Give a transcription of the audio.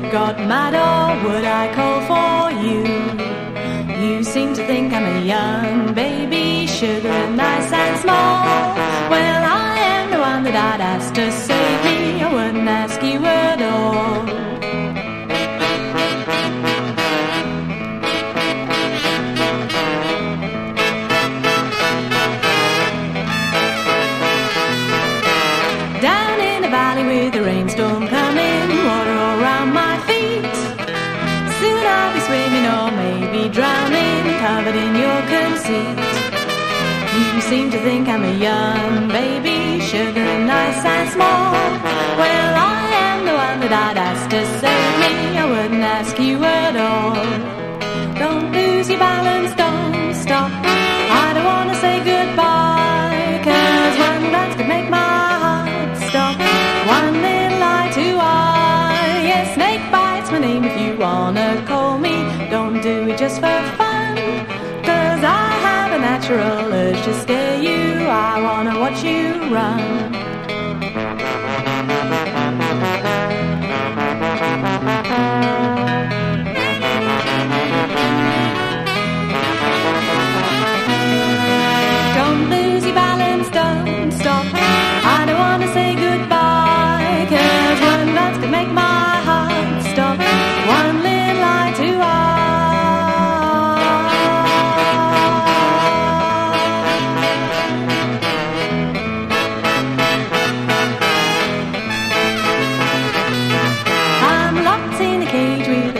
got mad or would I call for you? You seem to think I'm a young baby, sugar, nice and small. Well, I am the one that I'd ask to save me. I wouldn't ask you at all. Down in the valley with the rainstorm coming, water all around my feet. Soon I'll be swimming or maybe drowning, covered in your conceit. You seem to think I'm a young baby, sugar, nice and small. Well, I am the one that I'd ask to save me. I wouldn't ask you at all. Don't lose your balance, don't stop. I don't want to say goodbye, 'cause one glance could make my heart stop. One little eye to eye. Yes, snake bites my name if you wanna call me. Don't do it just for fun, 'cause I have a natural urge to scare you. I wanna watch you run.